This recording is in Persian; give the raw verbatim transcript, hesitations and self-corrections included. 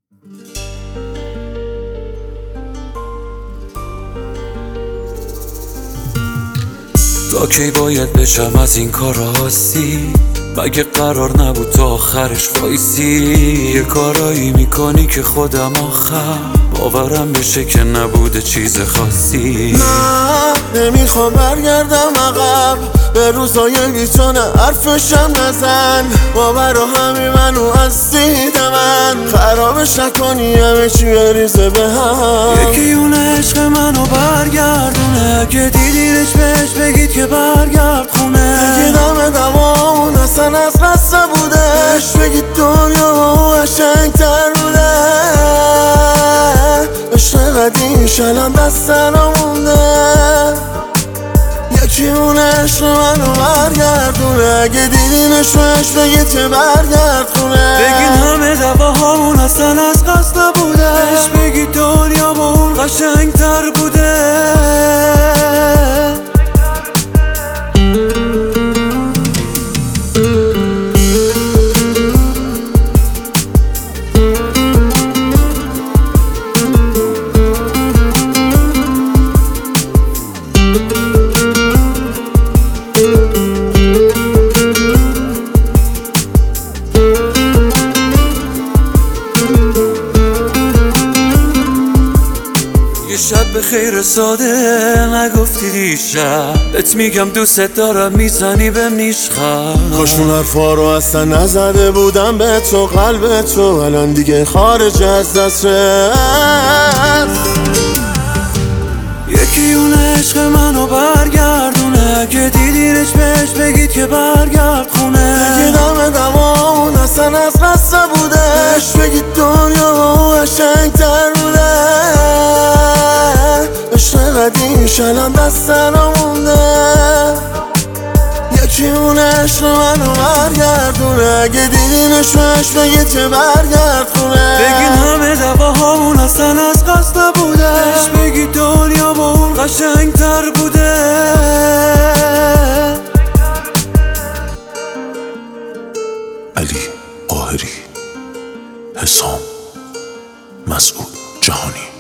تا کی باید بشم از این کار راستی؟ مگه قرار نبود تا آخرش وایسی؟ یه کارایی میکنی که خودم آخر باورم بشه که نبوده چیز خاصی. نه نمیخوام برگردم عقب به روزای بیتونه، حرفشم نزن باور رو همین منو از دید من خرابش نکنی، همه چی بریزه به هم. یکی اون عشق منو برگردونه، اگه دیدینش بهش بگید که برگرد خونه. بگید همه دوامون اصلا از قصد بوده، بهش بگید دنیا با قشنگ‌تر بوده. عشق قدیمش الان دست نمونده، یکی اون عشق منو برگردونه، اگه دیدینش بهش بگید که برگرد خونه. بگید همه دواهامون اصلا از قصد بوده، بهش بگید دنیا با اون قشنگ‌تر بوده. شب به خیر ساده نگفتی دیشب، بهت میگم دوست دارم میزنی بهم نیشخند. کاش اون حرفا رو اصلا نزده بودم به تو، قلب تو الان دیگه خارج از دست رفت. یکی اون عشق منو برگردونه، اگه دیدینش بهش بگید که برگرد خونه. بگید همه دوامون اصلا از قصد بوده، بهش بگید دنیا با اون قشنگ‌تر بوده. عشق قدیمش الان دست نمونده، یکی اون عشق منو برگردونه، اگه دیدینش بهش بگید که برگرد خونه. بگید همه دواهامون اصلا از قصد بوده، بهش بگید دنیا با اون قشنگ‌تر بوده. علی قاهری، حسام، مسعود جهانی.